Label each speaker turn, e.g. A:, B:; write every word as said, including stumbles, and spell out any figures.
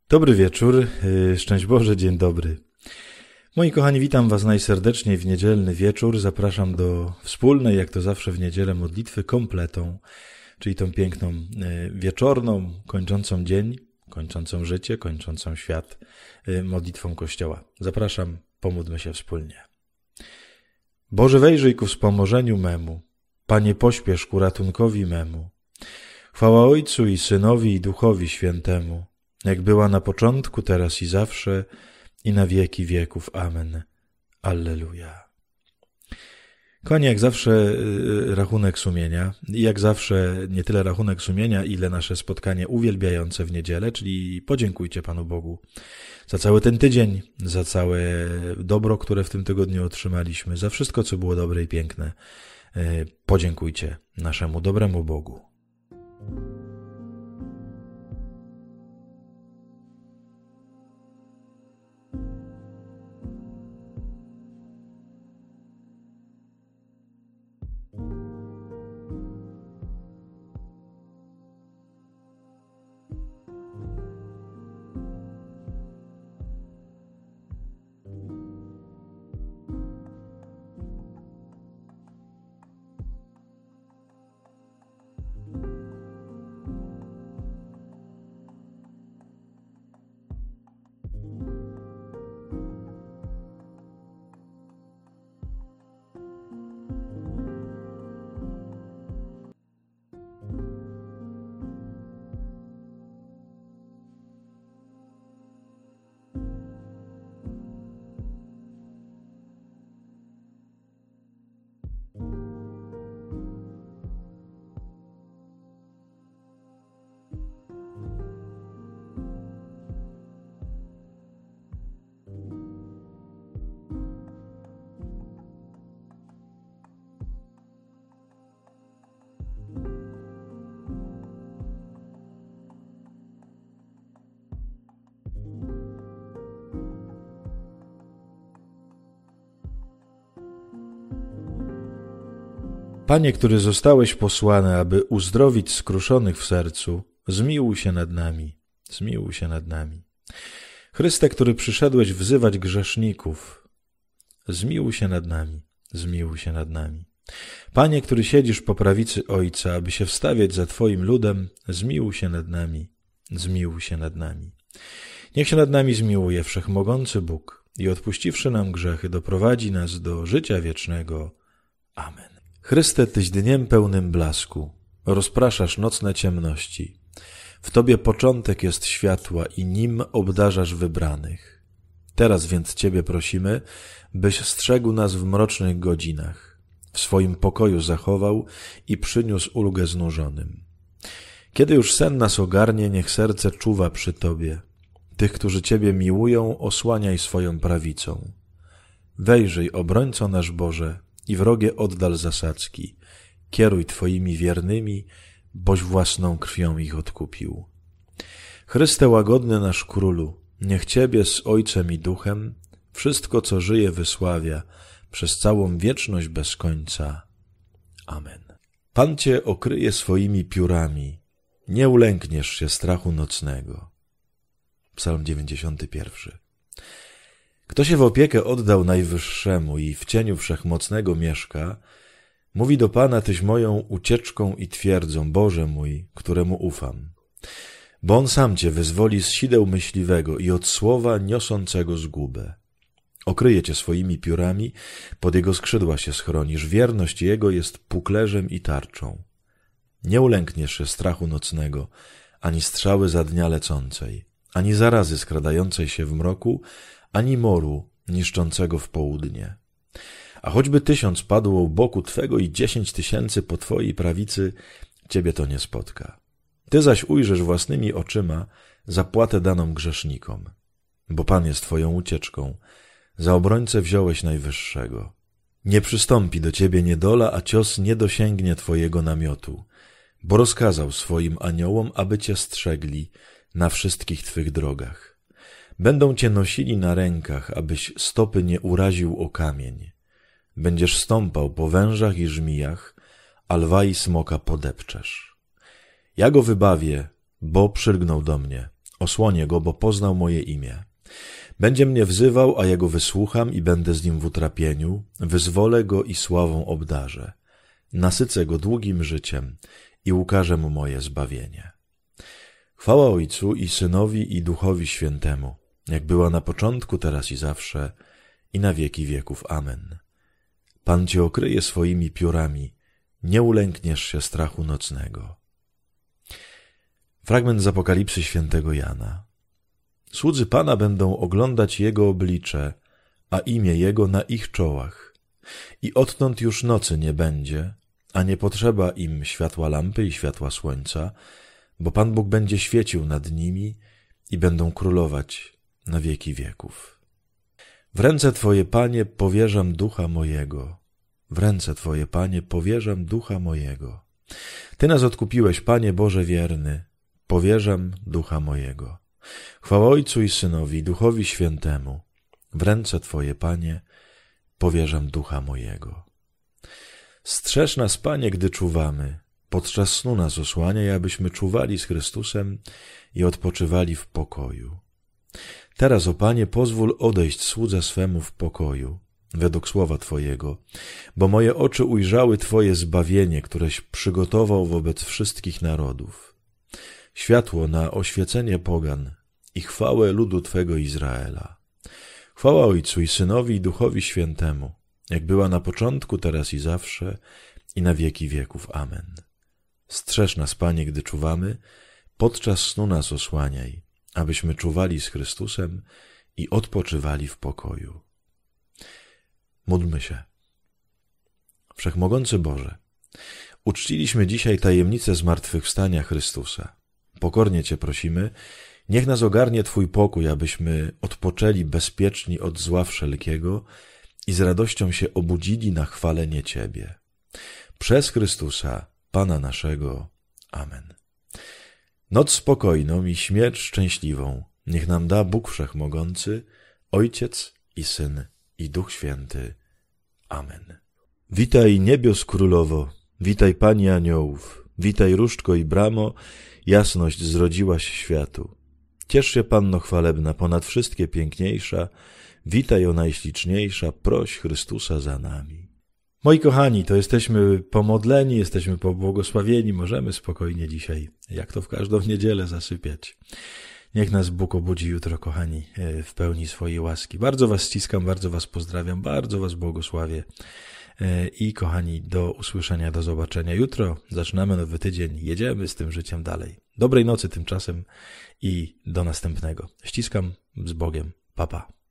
A: Dobry wieczór, szczęść Boże, dzień dobry. Moi kochani, witam Was najserdeczniej w niedzielny wieczór. Zapraszam do wspólnej, jak to zawsze w niedzielę, modlitwy kompletą, czyli tą piękną wieczorną, kończącą dzień, kończącą życie, kończącą świat modlitwą Kościoła. Zapraszam, pomódlmy się wspólnie. Boże, wejrzyj ku wspomożeniu memu, Panie, pośpiesz ku ratunkowi memu. Chwała Ojcu i Synowi i Duchowi Świętemu, jak była na początku, teraz i zawsze, i na wieki wieków. Amen. Alleluja. Kochani, jak zawsze rachunek sumienia. I jak zawsze nie tyle rachunek sumienia, ile nasze spotkanie uwielbiające w niedzielę, czyli podziękujcie Panu Bogu za cały ten tydzień, za całe dobro, które w tym tygodniu otrzymaliśmy, za wszystko, co było dobre i piękne. Podziękujcie naszemu dobremu Bogu. Panie, który zostałeś posłany, aby uzdrowić skruszonych w sercu, zmiłuj się nad nami, zmiłuj się nad nami. Chryste, który przyszedłeś wzywać grzeszników, zmiłuj się nad nami, zmiłuj się nad nami. Panie, który siedzisz po prawicy Ojca, aby się wstawiać za Twoim ludem, zmiłuj się nad nami, zmiłuj się nad nami. Niech się nad nami zmiłuje Wszechmogący Bóg i odpuściwszy nam grzechy, doprowadzi nas do życia wiecznego. Amen. Chryste, Tyś dniem pełnym blasku, rozpraszasz nocne ciemności. W Tobie początek jest światła i nim obdarzasz wybranych. Teraz więc Ciebie prosimy, byś strzegł nas w mrocznych godzinach, w swoim pokoju zachował i przyniósł ulgę znużonym. Kiedy już sen nas ogarnie, niech serce czuwa przy Tobie. Tych, którzy Ciebie miłują, osłaniaj swoją prawicą. Wejrzyj, obrońco nasz Boże, i wrogie oddal zasadzki. Kieruj Twoimi wiernymi, boś własną krwią ich odkupił. Chryste łagodny nasz Królu, niech Ciebie z Ojcem i Duchem wszystko, co żyje, wysławia przez całą wieczność bez końca. Amen. Pan Cię okryje swoimi piórami, nie ulękniesz się strachu nocnego. Psalm dziewięćdziesiąty pierwszy. Kto się w opiekę oddał Najwyższemu i w cieniu Wszechmocnego mieszka, mówi do Pana: Tyś moją ucieczką i twierdzą, Boże mój, któremu ufam. Bo On sam Cię wyzwoli z sideł myśliwego i od słowa niosącego zgubę. Okryje Cię swoimi piórami, pod Jego skrzydła się schronisz, wierność Jego jest puklerzem i tarczą. Nie ulękniesz się strachu nocnego, ani strzały za dnia lecącej, ani zarazy skradającej się w mroku, ani moru niszczącego w południe. A choćby tysiąc padło u boku Twego i dziesięć tysięcy po Twojej prawicy, Ciebie to nie spotka. Ty zaś ujrzysz własnymi oczyma zapłatę daną grzesznikom. Bo Pan jest Twoją ucieczką, za obrońcę wziąłeś Najwyższego. Nie przystąpi do Ciebie niedola, a cios nie dosięgnie Twojego namiotu, bo rozkazał swoim aniołom, aby Cię strzegli na wszystkich Twych drogach. Będą Cię nosili na rękach, abyś stopy nie uraził o kamień. Będziesz stąpał po wężach i żmijach, a lwa i smoka podepczesz. Ja go wybawię, bo przylgnął do mnie. Osłonię go, bo poznał moje imię. Będzie mnie wzywał, a ja go wysłucham i będę z nim w utrapieniu, wyzwolę go i sławą obdarzę. Nasycę go długim życiem i ukażę mu moje zbawienie. Chwała Ojcu i Synowi i Duchowi Świętemu, jak była na początku, teraz i zawsze, i na wieki wieków. Amen. Pan cię okryje swoimi piórami, nie ulękniesz się strachu nocnego. Fragment z Apokalipsy świętego Jana. Słudzy Pana będą oglądać Jego oblicze, a imię Jego na ich czołach. I odtąd już nocy nie będzie, a nie potrzeba im światła lampy i światła słońca, bo Pan Bóg będzie świecił nad nimi i będą królować na wieki wieków. W ręce Twoje, Panie, powierzam ducha mojego. W ręce Twoje, Panie, powierzam ducha mojego. Ty nas odkupiłeś, Panie Boże wierny, powierzam ducha mojego. Chwała Ojcu i Synowi, i Duchowi Świętemu. W ręce Twoje, Panie, powierzam ducha mojego. Strzeż nas, Panie, gdy czuwamy. Podczas snu nas osłaniaj, abyśmy czuwali z Chrystusem i odpoczywali w pokoju. Teraz, o Panie, pozwól odejść słudze swemu w pokoju, według słowa Twojego, bo moje oczy ujrzały Twoje zbawienie, któreś przygotował wobec wszystkich narodów. Światło na oświecenie pogan i chwałę ludu Twego Izraela. Chwała Ojcu i Synowi i Duchowi Świętemu, jak była na początku, teraz i zawsze, i na wieki wieków. Amen. Strzeż nas, Panie, gdy czuwamy, podczas snu nas osłaniaj, abyśmy czuwali z Chrystusem i odpoczywali w pokoju. Módlmy się. Wszechmogący Boże, uczciliśmy dzisiaj tajemnicę zmartwychwstania Chrystusa. Pokornie Cię prosimy, niech nas ogarnie Twój pokój, abyśmy odpoczęli bezpieczni od zła wszelkiego i z radością się obudzili na chwalenie Ciebie. Przez Chrystusa, Pana naszego. Amen. Noc spokojną i śmierć szczęśliwą niech nam da Bóg Wszechmogący, Ojciec i Syn i Duch Święty. Amen. Witaj niebios królowo, witaj Pani aniołów, witaj różdżko i bramo, jasność zrodziłaś światu. Ciesz się, Panno chwalebna, ponad wszystkie piękniejsza, witaj o najśliczniejsza, proś Chrystusa za nami. Moi kochani, to jesteśmy pomodleni, jesteśmy pobłogosławieni, możemy spokojnie dzisiaj, jak to w każdą niedzielę, zasypiać. Niech nas Bóg obudzi jutro, kochani, w pełni swojej łaski. Bardzo was ściskam, bardzo was pozdrawiam, bardzo was błogosławię. I kochani, do usłyszenia, do zobaczenia. Jutro zaczynamy nowy tydzień, jedziemy z tym życiem dalej. Dobrej nocy tymczasem i do następnego. Ściskam, z Bogiem. Pa, pa.